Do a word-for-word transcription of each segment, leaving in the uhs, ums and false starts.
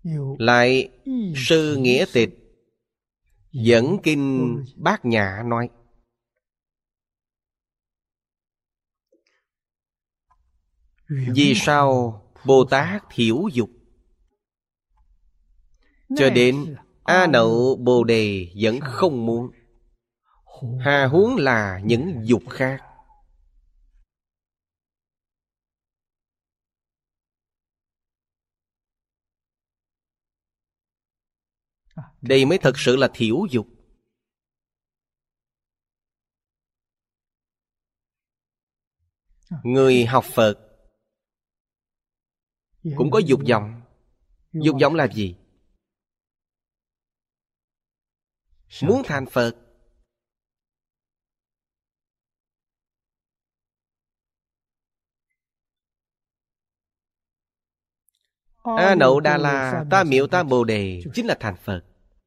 Lại Sư Nghĩa Tịch dẫn kinh Bát Nhã nói: vì sao Bồ Tát thiểu dục? Cho đến A Nậu Bồ Đề vẫn không muốn, hà huống là những dục khác. Đây mới thật sự là thiểu dục. Người học Phật cũng có dục vọng. Dục vọng là gì? Muốn thành Phật. A Nậu Đa La Tam Miệu Tam Bồ Đề chính là thành Phật.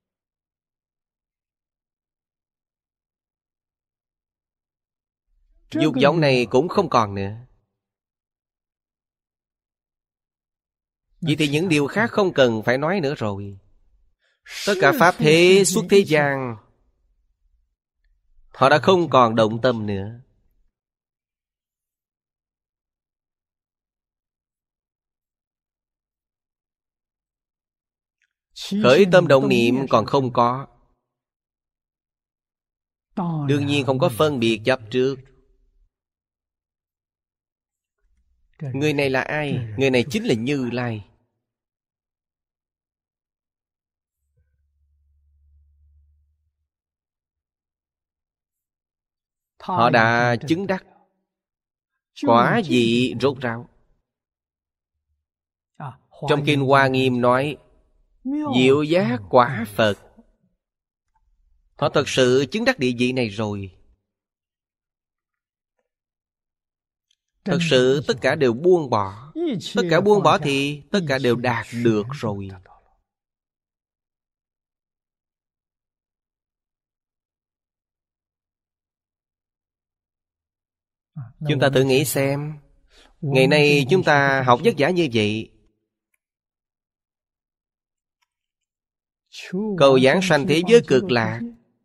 Dục vọng này cũng không còn nữa. Vậy thì những điều khác không cần phải nói nữa rồi. Tất cả pháp thế xuất thế gian, họ đã không còn động tâm nữa. Khởi tâm động niệm còn không có, đương nhiên không có phân biệt chấp trước. Người này là ai? Người này chính là Như Lai. Họ đã chứng đắc quả vị rốt ráo. Trong kinh Hoa Nghiêm nói diệu giác quả Phật. Họ thật sự chứng đắc địa vị này rồi. Thật sự tất cả đều buông bỏ. Tất cả buông bỏ thì tất cả đều đạt được rồi. Chúng ta tự nghĩ xem, ngày nay chúng ta học vất vả như vậy, cầu giảng sanh thế giới cực lạc,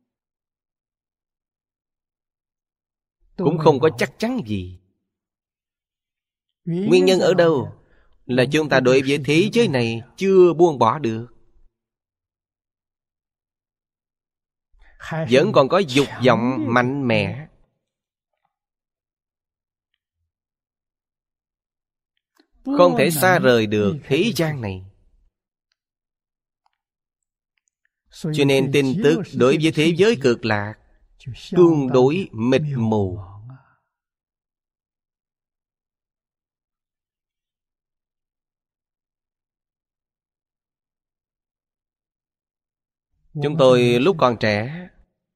cũng không có chắc chắn gì. Nguyên nhân ở đâu? Là chúng ta đối với thế giới này chưa buông bỏ được, vẫn còn có dục vọng mạnh mẽ. Không thể xa rời được thế gian này. Cho nên tin tức đối với thế giới cực lạc tương đối mịt mù. Chúng tôi lúc còn trẻ,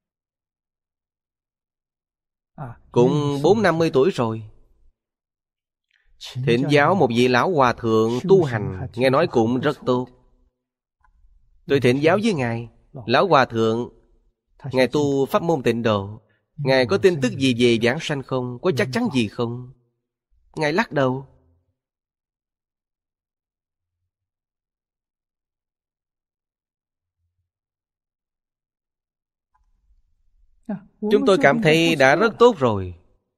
cũng bốn năm mươi tuổi rồi, thỉnh giáo một vị lão hòa thượng tu hành, nghe nói cũng rất tốt. Tôi thỉnh giáo với Ngài. Lão hòa thượng, Ngài tu pháp môn Tịnh Độ, Ngài có tin tức gì về vãng sanh không? Có chắc chắn gì không? Ngài lắc đầu. Chúng tôi cảm thấy đã rất tốt rồi.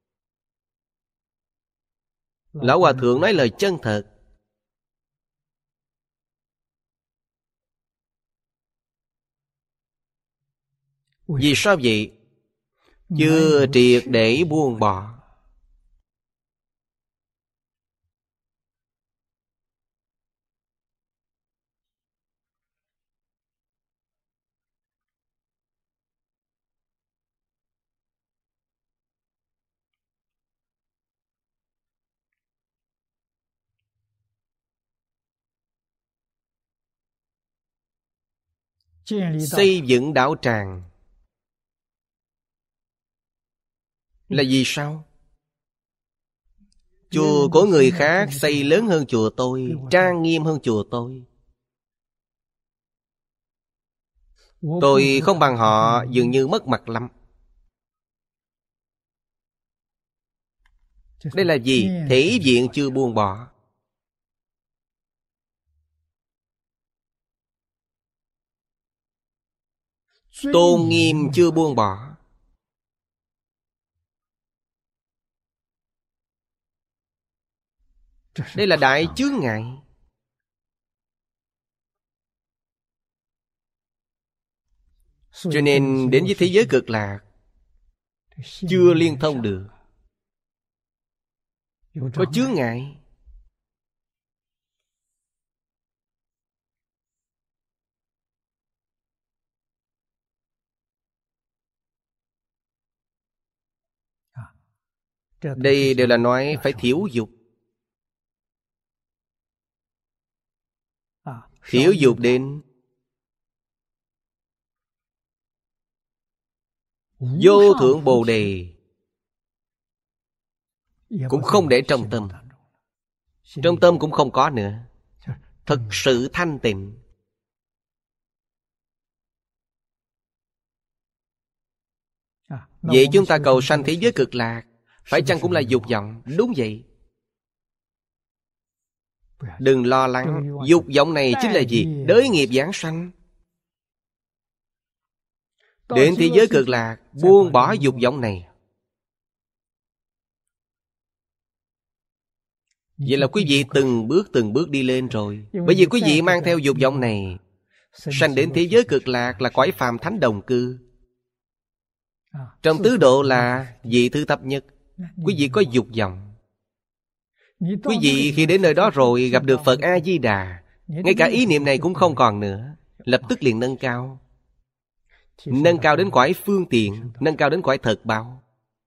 Lão hòa thượng nói lời chân thật. Vì sao vậy? Chưa triệt để buông bỏ. Xây dựng đạo tràng là vì sao? Chùa của người khác xây lớn hơn chùa tôi, trang nghiêm hơn chùa tôi. Tôi không bằng họ, dường như mất mặt lắm. Đây là gì? Thể diện chưa buông bỏ. Tôn nghiêm chưa buông bỏ. Đây là đại chướng ngại. Cho nên đến với thế giới cực lạc chưa liên thông được, có chướng ngại. Đây đều là nói phải thiểu dục. Thiểu dục đến vô thượng Bồ Đề cũng không để trong tâm. Trong tâm cũng không có nữa. Thật sự thanh tịnh. Vậy chúng ta cầu sanh thế giới cực lạc phải chăng cũng là dục vọng? Đúng vậy. Đừng lo lắng. Dục vọng này chính là gì? Đới nghiệp giáng sanh. Đến thế giới cực lạc buông bỏ dục vọng này. Vậy là quý vị từng bước từng bước đi lên rồi. Bởi vì quý vị mang theo dục vọng này, sanh đến thế giới cực lạc là cõi phàm thánh đồng cư. Trong tứ độ là vị thứ thấp nhất. Quý vị có dục vọng. Quý vị khi đến nơi đó rồi gặp được Phật A-di-đà, ngay cả ý niệm này cũng không còn nữa. Lập tức liền nâng cao. Nâng cao đến cõi phương tiện, nâng cao đến cõi thật báo.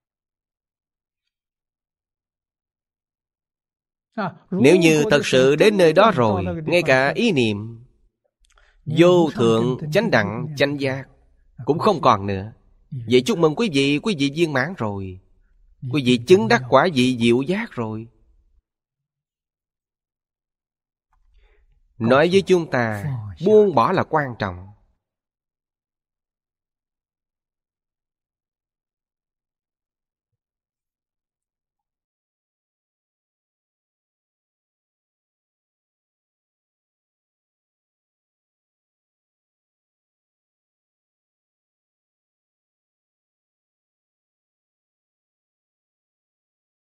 Nếu như thật sự đến nơi đó rồi, ngay cả ý niệm vô thượng, chánh đẳng, chánh giác cũng không còn nữa. Vậy chúc mừng quý vị, quý vị viên mãn rồi. Quý vị chứng đắc quả vị diệu giác rồi. Nói với chúng ta, buông bỏ là quan trọng.